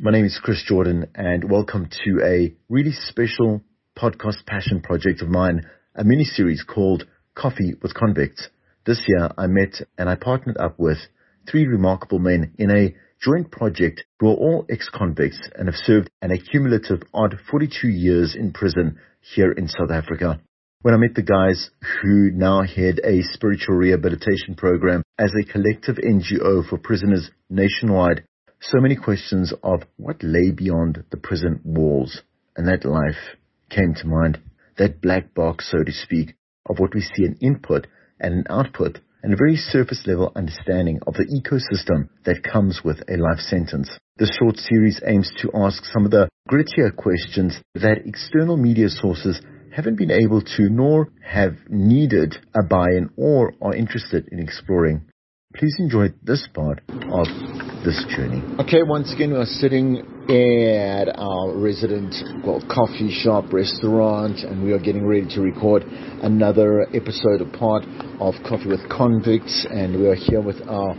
My name is Chris Jordan, and welcome to a really special podcast passion project of mine, a mini-series called Coffee with Convicts. This year, I met and I partnered up with three remarkable men in a joint project who are all ex-convicts and have served an accumulative odd 42 years in prison here in South Africa. When I met the guys who now head a spiritual rehabilitation program as a collective NGO for prisoners nationwide, so many questions of what lay beyond the prison walls and that life came to mind. That black box, so to speak, of what we see an input and an output and a very surface level understanding of the ecosystem that comes with a life sentence. This short series aims to ask some of the grittier questions that external media sources haven't been able to nor have needed a buy-in or are interested in exploring. Please enjoy this part of this journey. Okay, once again, we are sitting at our resident coffee shop, restaurant, and we are getting ready to record another episode, a part of Coffee with Convicts, and we are here with our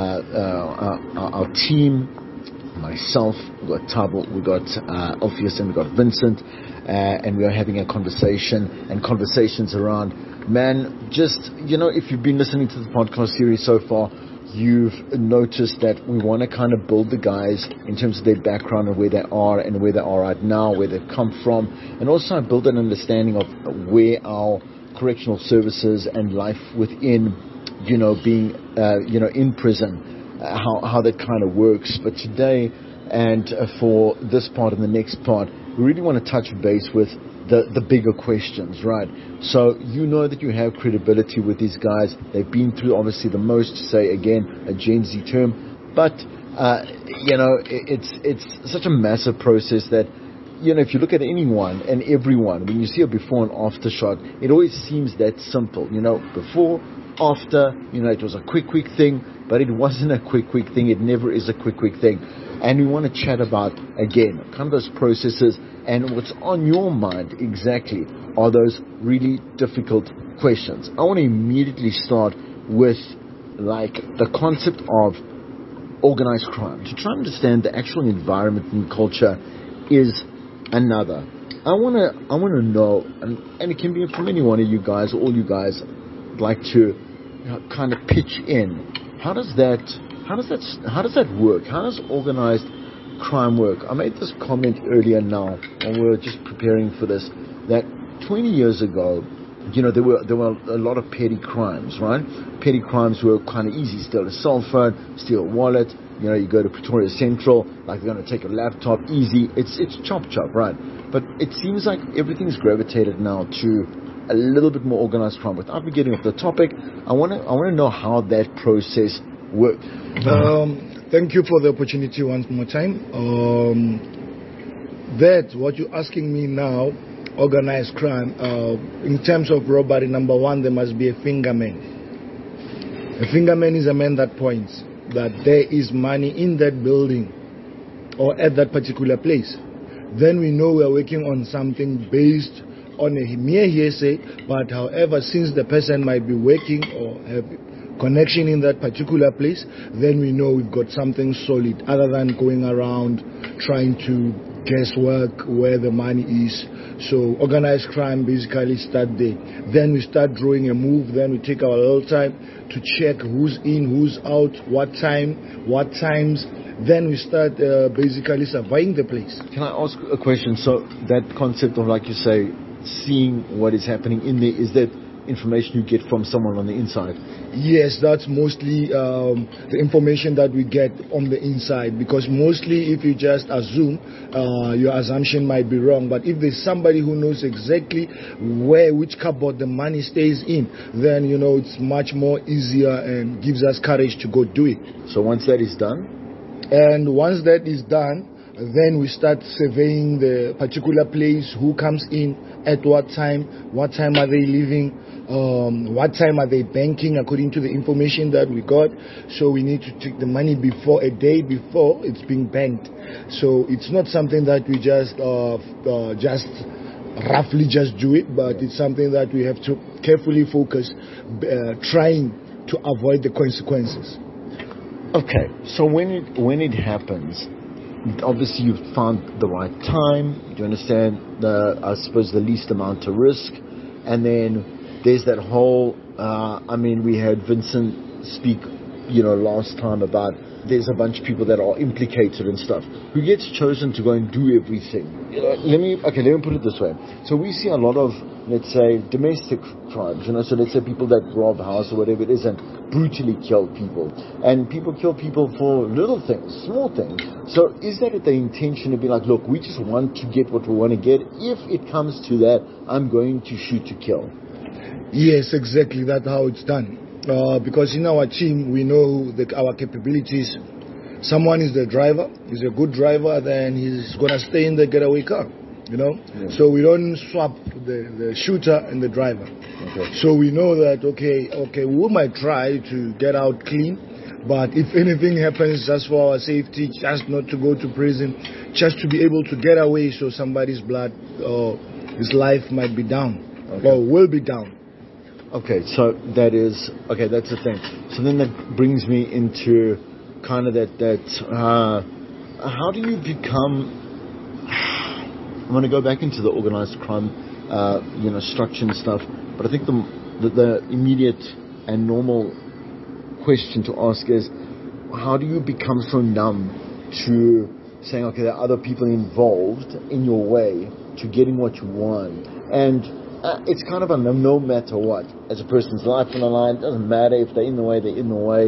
team. Myself, we got Tabo, we got Alpheus, and we got Vincent, and we are having a conversation and conversations around, man, just, if you've been listening to the podcast series so far, you've noticed that we want to kind of build the guys in terms of their background and where they are right now, where they've come from, and also build an understanding of where our correctional services and life within, being, in prison, how that kind of works. But today, and for this part and the next part, we really want to touch base with the bigger questions, right? So that you have credibility with these guys. They've been through, obviously, the most, to say, again, a Gen Z term. But, it's such a massive process that, if you look at anyone and everyone, when you see a before and after shot, it always seems that simple. Before, after, it was a quick thing, but it wasn't a quick thing. It never is a quick thing. And we want to chat about, again, kind of those processes and what's on your mind exactly are those really difficult questions. I want to immediately start with, the concept of organized crime. To try and understand the actual environment and culture is another. I want to know, and it can be from any one of you guys, all you guys like to kind of pitch in. How does that work? How does organized crime work? I made this comment earlier now, and we were just preparing for this, that 20 years ago, there were a lot of petty crimes, right? Petty crimes were kind of easy. Steal a cell phone, steal a wallet. You go to Pretoria Central, they're going to take a laptop, easy. It's chop, right? But it seems like everything's gravitated now to a little bit more organized crime. Without me getting off the topic, I want to know how that process works. Thank you for the opportunity once more time. What you're asking me now, organized crime, in terms of robbery, number one, there must be a fingerman. A fingerman is a man that points that there is money in that building or at that particular place. Then we know we are working on something based on a mere hearsay, but however, since the person might be working or have connection in that particular place, then we know we've got something solid other than going around trying to guesswork where the money is. So organized crime basically start there. Then we start drawing a move. Then we take our little time to check who's in, who's out, what time, what times. Then we start basically surveying the place. Can I ask a question? So that concept of, like you say, seeing what is happening in there, is that information you get from someone on the inside? Yes, that's mostly the information that we get on the inside, because mostly if you just assume, your assumption might be wrong. But if there's somebody who knows exactly which cupboard the money stays in, then it's much more easier and gives us courage to go do it. So once that is done, then we start surveying the particular place, who comes in, at what time are they leaving, what time are they banking according to the information that we got. So we need to take the money a day before it's being banked. So it's not something that we just roughly just do it, but it's something that we have to carefully focus, trying to avoid the consequences. Okay, so when it happens, obviously you've found the right time. Do you understand? I suppose the least amount of risk, and then there's that whole. We had Vincent speak, last time about there's a bunch of people that are implicated and stuff. Who gets chosen to go and do everything? Let me put it this way. So we see a lot of, let's say, domestic crimes. So let's say people that rob a house or whatever it is and brutally kill people. And people kill people for little things, small things. So is that the intention to be like, look, we just want to get what we want to get. If it comes to that, I'm going to shoot to kill. Yes, exactly. That's how it's done. Because in our team, we know our capabilities. Someone is the driver, he's a good driver, then he's going to stay in the getaway car, Yeah. So we don't swap the shooter and the driver. Okay. So we know that, okay, we might try to get out clean, but if anything happens, just for our safety, just not to go to prison, just to be able to get away so somebody's blood or his life might be down, or will be down. Okay, so that's the thing. So then that brings me into kind of how do you become, I'm going to go back into the organized crime, structure and stuff, but I think the immediate and normal question to ask is, how do you become so numb to saying, okay, there are other people involved in your way to getting what you want? And it's kind of a no matter what. As a person's life on the line, it doesn't matter if they're in the way, they're in the way.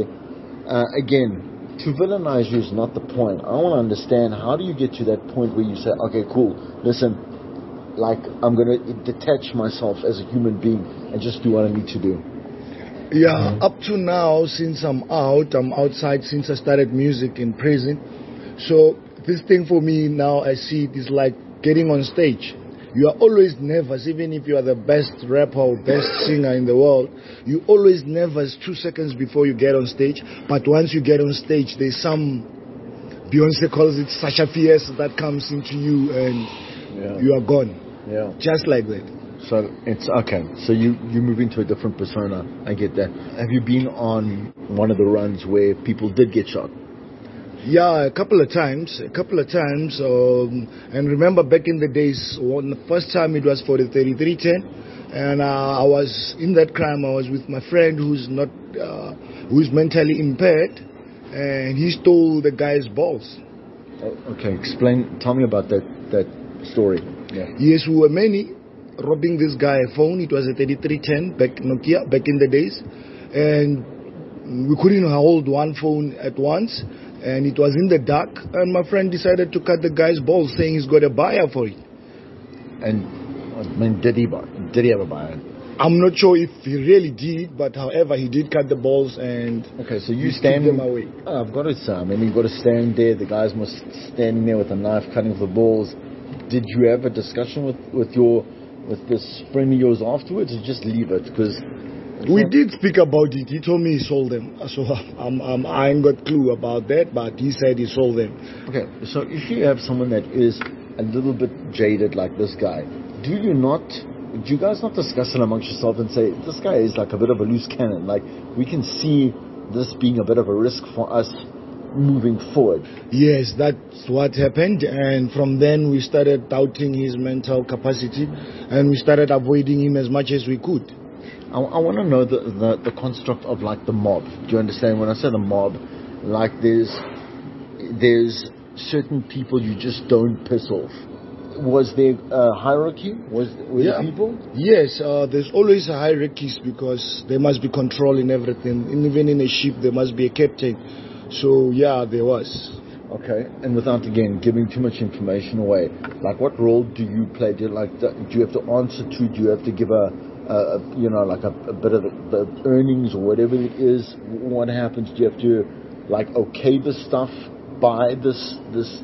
Again, to villainize you is not the point. I want to understand, how do you get to that point where you say, okay, cool, listen, I'm going to detach myself as a human being and just do what I need to do. Yeah, up to now, since I'm outside since I started music in prison. So this thing for me now, I see it is like getting on stage. You are always nervous, even if you are the best rapper or best singer in the world. You always nervous 2 seconds before you get on stage. But once you get on stage, there's some, Beyonce calls it Sasha Fierce, that comes into you and you are gone. Yeah. Just like that. So it's okay. So you move into a different persona. I get that. Have you been on one of the runs where people did get shot? Yeah, a couple of times. And remember back in the days, the first time it was for the 3310, and I was in that crime. I was with my friend who's mentally impaired, and he stole the guy's balls. Okay, tell me about that story. Yeah. Yes, we were many robbing this guy a phone. It was a 3310 Nokia back in the days, and we couldn't hold one phone at once. And it was in the dark, and my friend decided to cut the guy's balls, saying he's got a buyer for it. And did he have a buyer? I'm not sure if he really did, but however, he did cut the balls and so you stand them away. I've got to say, you've got to stand there. The guys must standing there with a knife cutting the balls. Did you have a discussion with this friend of yours afterwards, or just leave it? Because we did speak about it. He told me he sold them. So I ain't got clue about that, but he said he sold them. Okay, so if you have someone that is a little bit jaded like this guy, do you guys not discuss it amongst yourself and say, this guy is like a bit of a loose cannon? Like, we can see this being a bit of a risk for us moving forward. Yes, that's what happened. And from then we started doubting his mental capacity, and we started avoiding him as much as we could. I want to know the construct of like the mob. Do you understand? When I say the mob, like there's certain people you just don't piss off. Was there a hierarchy? Were there people? Yes, there's always a hierarchies because there must be control in everything. Even in a ship, there must be a captain. So yeah, there was. Okay, and without again giving too much information away, like what role do you play? Do you have to answer to? Do you have to give a bit of the earnings or whatever it is? What happens? Do you have to okay this stuff by this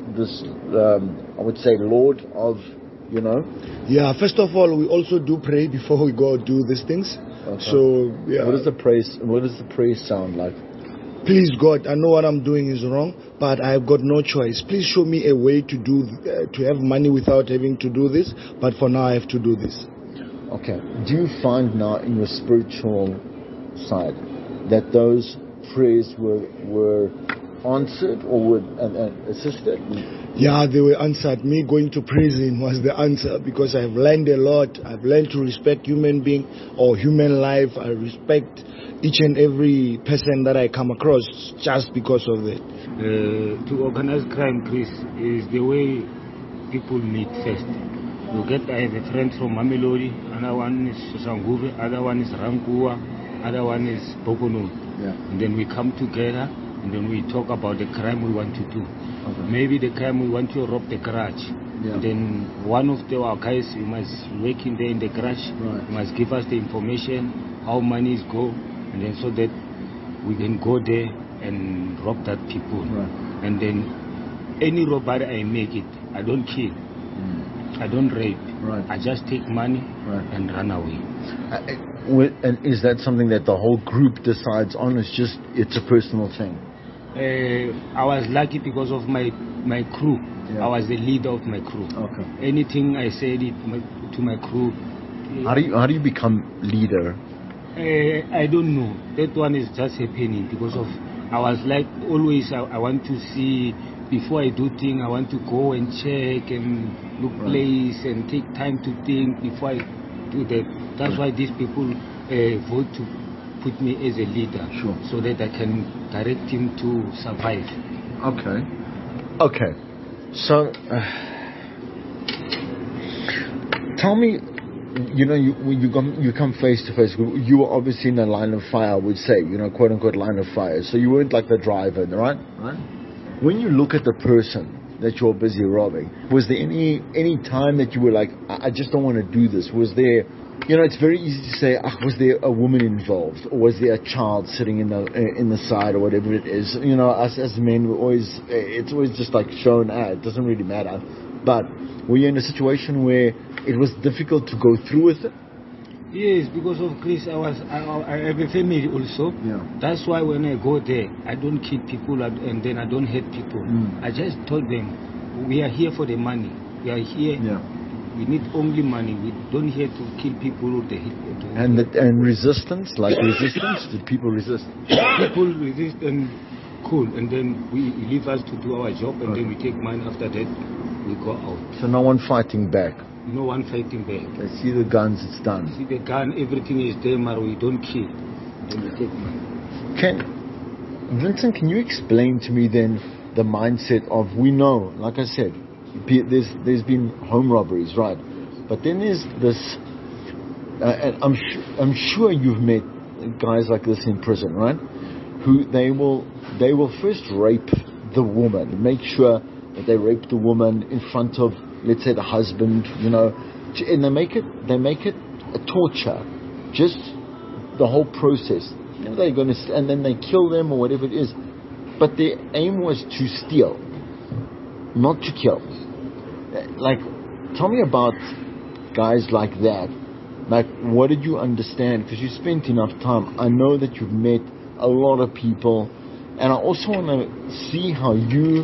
I would say Lord of Yeah, first of all, we also do pray before we go do these things. Okay. So yeah. What does the praise sound like? Please God, I know what I'm doing is wrong, but I've got no choice. Please show me a way to have money without having to do this, but for now I have to do this. Okay. Do you find now in your spiritual side that those prayers were answered or were assisted? Yeah, they were answered. Me going to prison was the answer, because I've learned a lot. I've learned to respect human being or human life. I respect each and every person that I come across just because of it. To organize crime, Chris, is the way people meet first. I have a friend from Mamelodi, another one is Soshanguve, other one is Rankua, other one is Bokono. Yeah. And then we come together and then we talk about the crime we want to do. Okay. Maybe the crime we want to rob the garage. Yeah. And then one of our guys, we must work in there in the garage. Right. He must give us the information, how monies go, and then so that we can go there and rob that people. Right. And then any robbery I make it, I don't kill. I don't rape. Right. I just take money Right. and run away. And is that something that the whole group decides on? It's a personal thing? I was lucky because of my crew. Yeah. I was the leader of my crew. Okay. Anything I said it to my crew. How do you become leader? I don't know. That one is just happening because of I was like always. I want to see before I do things. I want to go and check and look place and take time to think before I do that. That's why these people vote to put me as a leader, sure, so that I can direct him to survive. Okay. So, tell me, you come face to face. You were obviously in a line of fire, I would say, quote unquote line of fire. So you weren't like the driver, right? When you look at the person that you're busy robbing, was there any time that you were like, I just don't want to do this? Was there, it's very easy to say, was there a woman involved, or was there a child sitting in the side, or whatever it is? Us as men, it's always just like shown. It doesn't really matter. But were you in a situation where it was difficult to go through with it? Yes, because of Chris, I have a family also. Yeah. That's why when I go there, I don't kill people and then I don't hurt people. I just told them, we are here for the money. We are here. Yeah. We need only money. We don't here to kill people. And resistance, did people resist? People resist and cool, and then we leave us to do our job, and then we take money. After that, we go out. So no one fighting back. No one fighting back. They see the guns, it's done. See the gun, everything is there, but we don't kill. Then we take money. Vincent, can you explain to me then the mindset of, we know, like I said, there's been home robberies, right? But then there's this, and I'm sure you've met guys like this in prison, right? Who they will first rape the woman, make sure that they rape the woman in front of, let's say, the husband, and they make it a torture, just the whole process. And and then they kill them or whatever it is. But their aim was to steal, not to kill. Like, tell me about guys like that. Like, what did you understand? Because you spent enough time. I know that you've met a lot of people, and I also want to see how you,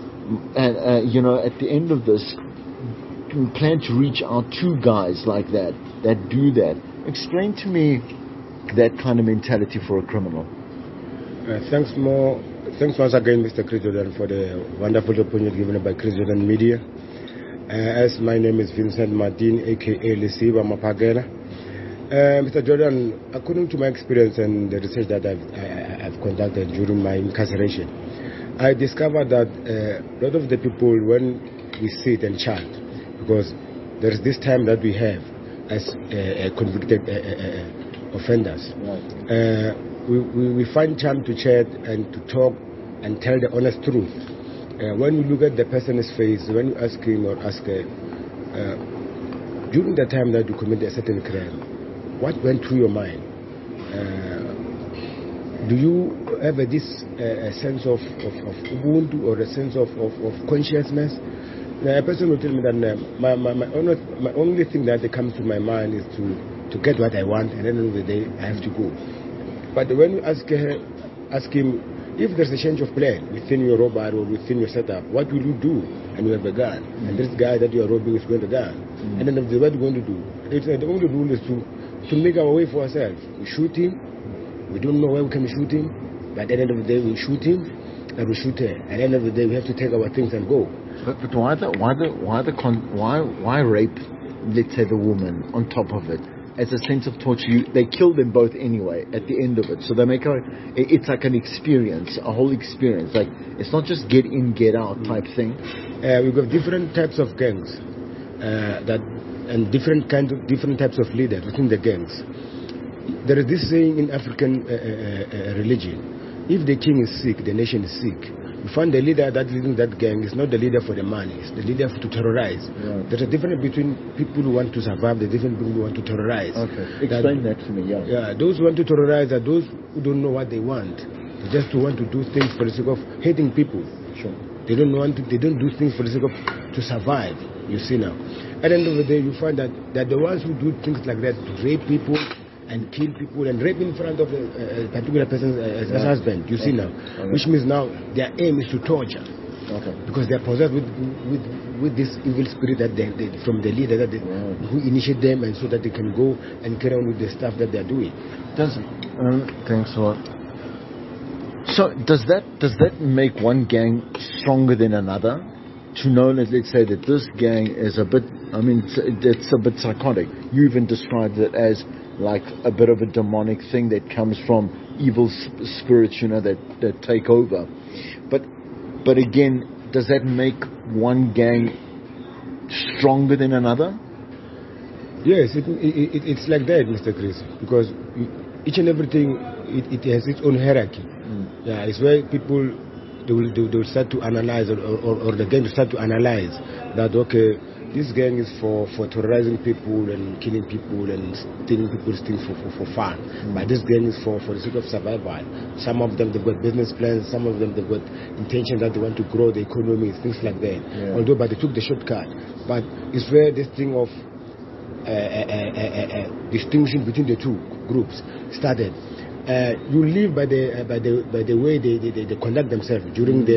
at the end of this, plan to reach out to guys like that do that. Explain to me that kind of mentality for a criminal. Thanks once again, Mr. Chris Jordan, for the wonderful opportunity given by Chris Jordan Media. As my name is Vincent Martin, aka Lesiba Mapagela. Mr. Jordan, according to my experience and the research that I've conducted during my incarceration, I discovered that a lot of the people, when we sit and chat, because there is this time that we have as convicted offenders, right. We find time to chat and to talk and tell the honest truth. When we look at the person's face, when you ask him or ask her, during the time that you commit a certain crime, what went through your mind? Do you have this sense of ubuntu or a sense of consciousness? Now, a person will tell me that my only thing that comes to my mind is to get what I want, and at the end of the day, I have to go. But when you ask him, if there's a change of plan within your robbery or within your setup, what will you do? And you have a gun, and this guy that you are robbing is going to gun. And then what are you going to do? The only rule is to make our way for ourselves. We shoot him. We don't know where we can shoot him, but at the end of the day, we shoot him and we shoot her. At the end of the day, we have to take our things and go. But why rape, let's say, the woman on top of it? As a sense of torture, they kill them both anyway at the end of it. So they make it's like an experience, a whole experience. Like, it's not just get in, get out type thing. We've got different types of gangs and different types of leaders within the gangs. There is this saying in African religion: if the king is sick, the nation is sick. You find the leader that leading that gang is not the leader for the money, it's the leader to terrorize. Right. There's a difference between people who want to survive, the different people who want to terrorize. Okay, explain that to me, Yeah, those who want to terrorize are those who don't know what they want. They just want to do things for the sake of hating people. Sure. They don't do things for the sake of to survive, you see now. At the end of the day, you find that they're the ones who do things like that, to rape people, and kill people and rape in front of a particular person's husband, you see now. Okay. Which means now their aim is to torture. Okay. Because they're possessed with this evil spirit that they from the leader who initiate them, and so that they can go and carry on with the stuff that they're doing. Thanks a lot. So does that make one gang stronger than another? To know that, let's say, that this gang is a bit, it's a bit psychotic. You even described it as like a bit of a demonic thing that comes from evil spirits, that take over. But again, does that make one gang stronger than another? Yes, it's like that, Mr. Chris, because each and everything, it has its own hierarchy. Yeah, it's where people they will start to analyze, or the gang will start to analyze that, okay, this gang is for terrorizing people and killing people and stealing people's things for fun. But this gang is for the sake of survival. Some of them, they've got business plans. Some of them, they've got intention that they want to grow the economy, things like that. Yeah. Although, but they took the shortcut. But it's where this thing of distinction between the two groups started. You live by the way they conduct themselves during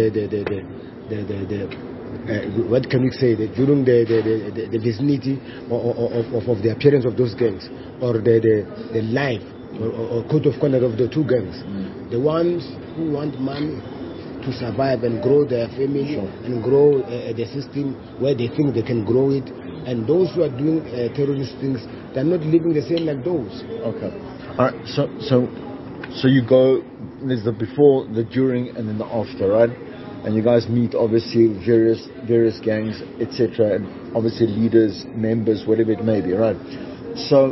what can we say? During the vicinity of the appearance of those gangs, or the life or code of conduct of the two gangs. The ones who want money to survive and grow their family and grow the system where they think they can grow it, and those who are doing terrorist things, they're not living the same like those. Okay. All right. So you go, there's the before, the during, and then the after, right? And you guys meet, obviously, various gangs, etc., and obviously leaders, members, whatever it may be, right? So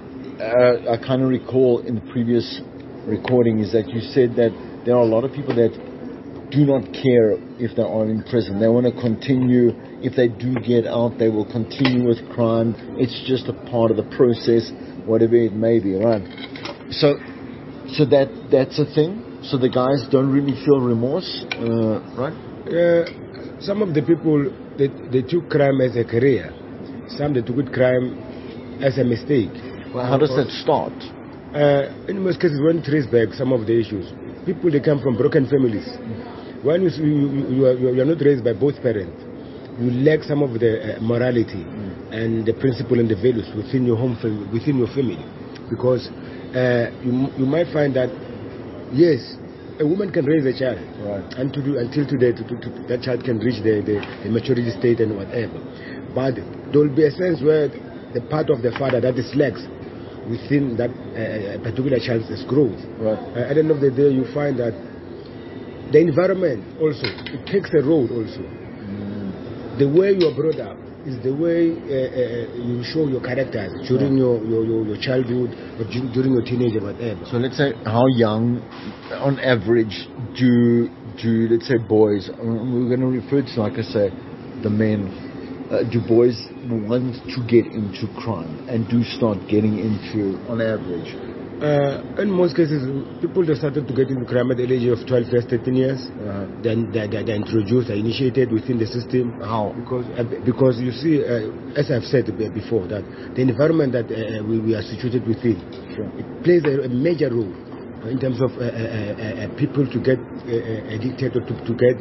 I kind of recall in the previous recording is that you said that there are a lot of people that do not care if they are in prison. They want to continue. If they do get out, they will continue with crime. It's just a part of the process, whatever it may be, right? So that's a thing. So the guys don't really feel remorse, right? Some of the people, they took crime as a career. Some, they took crime as a mistake. Well, how does that start? In most cases, when trace back some of the issues, people, they come from broken families. When you are not raised by both parents, you lack some of the morality and the principle and the values within your home, within your family. Because you might find that, yes, a woman can raise a child, right, and until today, that child can reach the maturity state and whatever. But there will be a sense where the part of the father that is lacks within that particular child's growth. Right. At the end of the day, you find that the environment also, it takes a role also. The way you are brought up is the way you show your character during your childhood or during your teenager, whatever. So let's say, how young, on average, do let's say boys, we're going to refer to, like I say, the men, do boys want to get into crime and do start getting into, on average? In most cases, people just started to get into crime at the age of 12 years, 13 years. Then they're introduced, they're initiated within the system. How? Because you see, as I've said before, that the environment that we are situated within, it plays a major role in terms of people to get addicted, or to get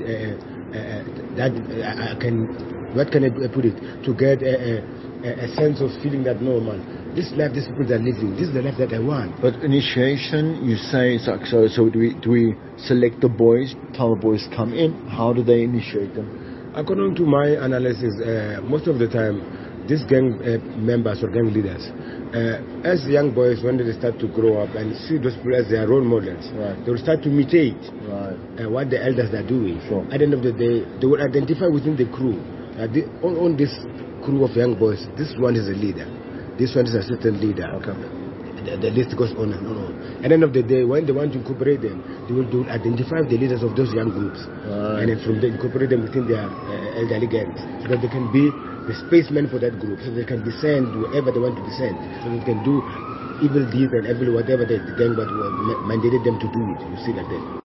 what can I put it? To get a sense of feeling that, no, man, this life these people are living, this is the life that I want. But initiation, you say, so do we select the boys, tell the boys come in? How do they initiate them? According to my analysis, most of the time, these gang members or gang leaders, as young boys, when they start to grow up and see those people as their role models, they will start to imitate what the elders are doing. At the end of the day, they will identify within the crew. On this crew of young boys, this one is a leader. This one is a certain leader. The list goes on and on. At the end of the day, when they want to incorporate them, they will identify the leaders of those young groups, and then from there incorporate them within their elderly gangs, so that they can be the spacemen for that group, so they can descend wherever they want to descend, so they can do evil deeds and whatever the gang mandated them to do it. You see that there.